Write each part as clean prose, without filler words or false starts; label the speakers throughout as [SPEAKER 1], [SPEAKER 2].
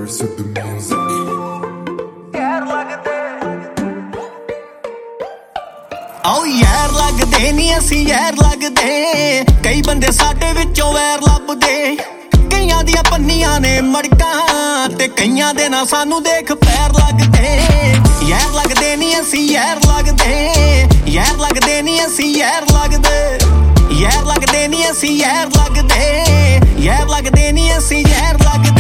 [SPEAKER 1] Worship the music.
[SPEAKER 2] ਆਓ ਯਾਰ ਲੱਗਦੇ ਨੀ ਅਸੀਂ ਯਾਰ ਲੱਗਦੇ ਕਈ ਬੰਦੇ ਸਾਡੇ ਵਿੱਚੋਂ ਵੈਰ ਲੱਭਦੇ ਕਈਆਂ ਦੀਆਂ ਪੰਨੀਆਂ ਨੇ ਮੜਕਾਂ ਤੇ ਕਈਆਂ ਦੇ ਨਾ ਸਾਨੂੰ ਦੇਖ ਪੈਰ ਲੱਗਦੇ ਯਾਰ ਲੱਗਦੇ ਨੀ ਅਸੀਂ ਯਾਰ ਲੱਗਦੇ ਯਾਰ ਲੱਗਦੇ ਨੀ ਅਸੀਂ ਯਾਰ ਲੱਗਦੇ ਯਾਰ ਲੱਗਦੇ ਨੀ ਅਸੀਂ ਯਾਰ ਲੱਗਦੇ ਯਾਰ ਲੱਗਦੇ ਨੀ ਅਸੀਂ ਯਾਰ ਲੱਗਦੇ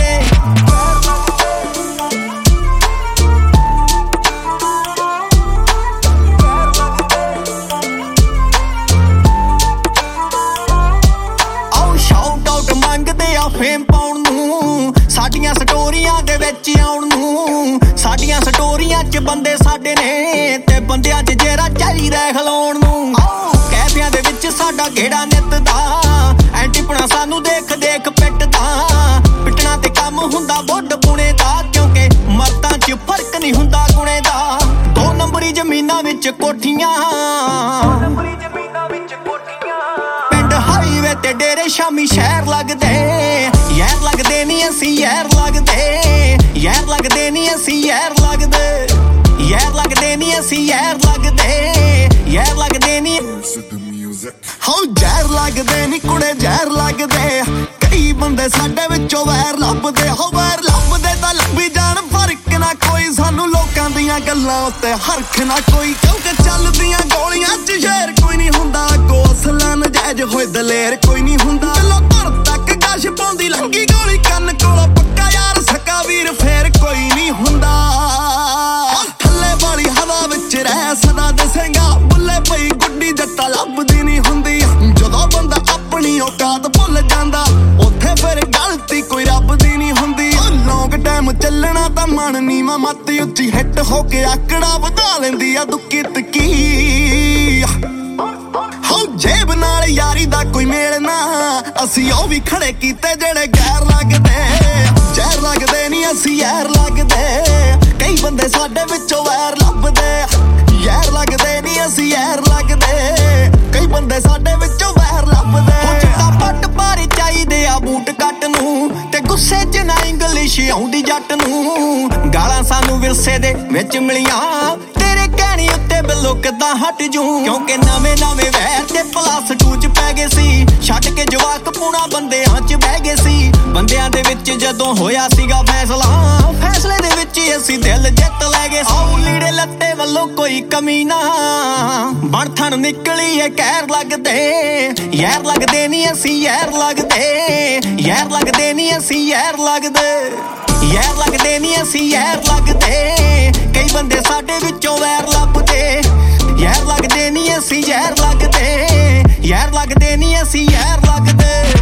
[SPEAKER 2] ਫੇਮ ਪਾਉਣ ਨੂੰ ਸਾਡੀਆਂ ਸਟੋਰੀਆਂ ਦੇ ਵਿੱਚ ਆਉਣ ਨੂੰ ਸਾਡੀਆਂ ਸਟੋਰੀਆਂ 'ਚ ਬੰਦੇ ਸਾਡੇ ਨੇ ਤੇ ਬੰਦਿਆਂ 'ਚ ਜਿਹੜਾ ਚਾਹੀਦਾ ਖਲਾਉਣ ਨੂੰ ਕੈਫਿਆਂ ਦੇ ਵਿੱਚ ਸਾਡਾ ਗੇੜਾ ਨਿੱਤ ਦਾ ਐਂਟੀਪਣਾ ਸਾਨੂੰ ਦੇਖ ਦੇਖ ਪਿੱਟਣਾ ਤੇ ਕੰਮ ਹੁੰਦਾ ਬੁੱਢ ਪੁਣੇ ਦਾ ਕਿਉਂਕਿ ਮਰਦਾਂ 'ਚ ਫਰਕ ਨਹੀਂ ਹੁੰਦਾ ਗੁਣੇ ਦਾ 2 ਨੰਬਰੀ ਜ਼ਮੀਨਾਂ ਵਿੱਚ ਕੋਠੀਆਂ ਪਿੰਡ ਹਾਈਵੇ ਤੇ ਡੇਰੇ ਸ਼ਾਮੀ ਸ਼ਹਿਰ ਲੱਗਦੇ ਯਾਰ ਲੱਗਦੇ ਨੀ ਅਸੀਂ ਯਾਰ ਲੱਗਦੇ ਯਾਰ ਲੱਗਦੇ ਨੀ ਅਸੀਂ ਯਾਰ ਲੱਗਦੇ ਯਾਰ ਲੱਗਦੇ ਨੀ ਅਸੀਂ ਯਾਰ ਲੱਗਦੇ ਯਾਰ ਲੱਗਦੇ ਨੀ ਹੋ ਜ਼ਹਿਰ ਲੱਗਦੇ ਨੀ ਕੁੜੇ ਜ਼ਹਿਰ ਲੱਗਦੇ ਕਈ ਬੰਦੇ ਸਾਡੇ ਵਿੱਚੋਂ ਵੈਰ ਲੱਭਦੇ ਹੋ ਵੈਰ ਲੱਭਦੇ ਤਾਂ ਲੱਭੀ ਜਾਣ ਫਰਕ ਨਾ ਕੋਈ ਸਾਨੂੰ ਲੋਕਾਂ ਦੀਆਂ ਗੱਲਾਂ ਉੱਤੇ ਹਰਖ ਨਾ ਕੋਈ ਕਿਉਂਕਿ ਚੱਲਦੀਆਂ ਗੋਲੀਆਂ 'ਚ ਸ਼ੇਰ ਕੋਈ ਨਹੀਂ ਹੁੰਦਾ ਗੋਸਲਾ ਨਜਾਇਜ਼ ਹੋਏ ਦਲੇਰ ਕੋਈ ਨਹੀਂ ਹੁੰਦਾ ਲੋਕਾਂ ਤੱਕ ਗਸ਼ ਪਾਉਂਦੀ ਲੰਗੀ ਗੋਲੀ ਕੰਨ ਕੋਲ ਪੱਕਾ ਯਾਰ ਸਕਾ ਵੀਰ ਫੇਰ ਕੋਈ ਨਹੀਂ ਹੁੰਦਾ ਥੱਲੇ ਵਾਲੀ ਹਵਾ ਵਿੱਚ ਰਹਿ ਸਦਾ ਦਸੇਗਾ ਬੁੱਲੇ ਪਈ ਗੁੱਡੀ ਜੱਟਾ ਲੱਭਦੀ ਨਹੀਂ ਹੁੰਦੀ ਜਦੋਂ ਬੰਦਾ ਆਪਣੀ ਔਕਾਤ ਭੁੱਲ ਜਾਂਦਾ ਉੱਥੇ ਫਿਰ ਗਲਤੀ ਕੋਈ ਰੱਬ ਦੀ ਨਹੀਂ ਹੁੰਦੀ ਲੌਂਗ ਟਾਈਮ ਚੱਲਣਾ ਤਾਂ ਮਨ ਨੀਵਾਂ ਮੱਤ ਉੱਚੀ ਹਿੱਟ ਹੋ ਕੇ ਆਕੜਾ ਵਧਾ ਲੈਂਦੀ ਆ ਦੁੱਕੀ ਤਕੀ ਹੋ ਜੇਬ ਨਾਲ ਯਾਰੀ ਦਾ ਕੋਈ ਮੇਲ ਨਾ ਅਸੀਂ ਉਹ ਵੀ ਖੜੇ ਕੀਤੇ ਜਿਹੜੇ ਗੈਰ ਲੱਗਦੇ ਜ਼ਹਿਰ ਲੱਗਦੇ ਨੀ ਅਸੀਂ ਯਾਰ ਲੱਗਦੇ ਕਈ ਬੰਦੇ ਸਾਡੇ ਵਿੱਚੋਂ ਵੈਰ ਲੱਭਦੇ ਯਾਰ ਲੱਗਦੇ ਨੀ ਅਸੀਂ ਯਾਰ ਲੱਗਦੇ ਕਈ ਬੰਦੇ ਸਾਡੇ ਵਿੱਚੋਂ ਵੈਰ ਲੱਭਦੇ ਚਿੱਟਾ ਪੱਟ ਭਾਰੇ ਚਾਹੀਦੇ ਆ ਬੂਟ ਕੱਟ ਨੂੰ ਤੇ ਗੁੱਸੇ 'ਚ ਨਾ ਇੰਗਲਿਸ਼ ਆਉਂਦੀ ਜੱਟ ਨੂੰ ਗਾਲਾਂ ਸਾਨੂੰ ਵਿਰਸੇ ਦੇ ਵਿੱਚ ਮਿਲੀਆਂ ਤੇਰੇ ਕਹਿਣੀ ਉੱਤੇ ਬਿੱਲੋ ਕਿੱਦਾਂ ਹਟ ਜੂ ਕਿਉਂਕਿ ਨਵੇਂ ਵੈਰ ਤੇ +2 'ਚ ਪੈ ਗਏ ਸੀ ਛੱਡ ਕੇ ਜਵਾਕ ਪੂਣਾ ਬੰਦਿਆਂ 'ਚ ਬਹਿ ਗਏ ਸੀ ਬੰਦਿਆਂ ਦੇ ਵਿੱਚ ਜਦੋਂ ਹੋਇਆ ਸੀਗਾ ਫੈਸਲੇ ਦੇ ਵਿੱਚ ਅਸੀਂ ਦਿਲ ਜਿੱਤ ਲੈ ਗਏ ਆਉ ਲੀੜੇ ਲੱਤੇ ਵੱਲੋਂ ਕੋਈ ਕਮੀ ਨਾ ਬਣ ਥਣ ਨਿਕਲੀ ਏ ਕਹਿਰ ਲੱਗਦੇ ਯਾਰ ਲੱਗਦੇ ਨੀ ਅਸੀਂ ਯਾਰ ਲੱਗਦੇ ਯਾਰ ਲੱਗਦੇ ਨੀ ਅਸੀਂ ਯਾਰ ਲੱਗਦੇ ਯਾਰ ਲੱਗਦੇ ਨੀ ਅਸੀਂ ਯਾਰ ਲੱਗਦੇ ਕਈ ਬੰਦੇ ਸਾਡੇ ਵਿੱਚੋਂ ਵੈਰ ਲੱਭਦੇ ਯਾਰ ਲੱਗਦੇ ਨੀ ਅਸੀਂ ਯਾਰ ਲੱਗਦੇ ਯਾਰ ਲੱਗਦੇ ਨੀ ਅਸੀਂ ਯਾਰ ਲੱਗਦੇ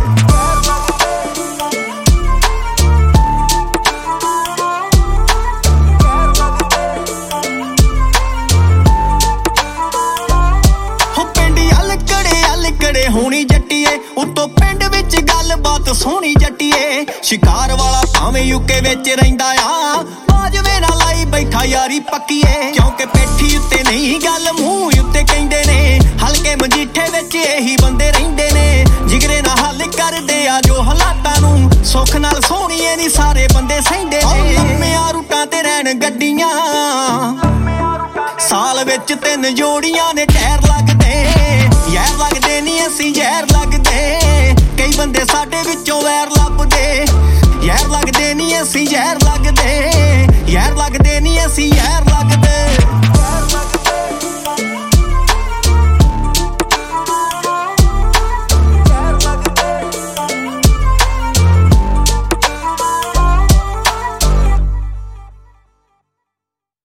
[SPEAKER 2] ਹੋਣੀ ਜੱਟੀਏ ਉੱਤੋਂ ਪਿੰਡ ਵਿੱਚ ਗੱਲਬਾਤ ਸੋਹਣੀ ਜੱਟੀਏ ਸ਼ਿਕਾਰ ਵਾਲਾ ਭਾਵੇਂ ਯੂਕੇ ਵਿੱਚ ਰਹਿੰਦਾ ਆ ਬਾਜਵੇ ਨਾਲ ਲਾਈ ਬੈਠਾ ਯਾਰੀ ਪੱਕੀਏ ਕਿਉਂਕਿ ਪੇਠੀ ਉੱਤੇ ਨਹੀਂ ਗੱਲ ਮੂੰਹ ਉੱਤੇ ਕਹਿੰਦੇ ਨੇ ਹਲਕੇ ਮਜੀਠੇ ਵਿੱਚ ਇਹੀ ਬੰਦੇ ਰਹਿੰਦੇ ਨੇ ਜਿਗਰੇ ਨਾਲ ਹੱਲ ਕਰਦੇ ਆ ਜੋ ਹਾਲਾਤਾਂ ਨੂੰ ਸੁੱਖ ਨਾਲ ਸੋਹਣੀਏ ਨਹੀਂ ਸਾਰੇ ਬੰਦੇ ਸਹਿੰਦੇ ਨੇ ਲੰਮਿਆਂ ਰੂਟਾਂ ਤੇ ਰਹਿਣ ਗੱਡੀਆਂ ਸਾਲ ਵਿੱਚ 3 ਜੋੜੀਆਂ ਨੇ ਟਾਇਰ ਲੱਗਦੇ ਯਾਰ ਲੱਗਦੇ ਨੀ ਅਸੀਂ ਯਾਰ ਲੱਗਦੇ ਕਈ ਬੰਦੇ ਸਾਡੇ ਵਿੱਚੋਂ ਵੈਰ ਲੱਭਦੇ ਯਾਰ ਲੱਗਦੇ ਨੀ ਅਸੀਂ ਯਾਰ ਲੱਗਦੇ ਯਾਰ ਲੱਗਦੇ ਨੀ ਅਸੀਂ ਯਾਰ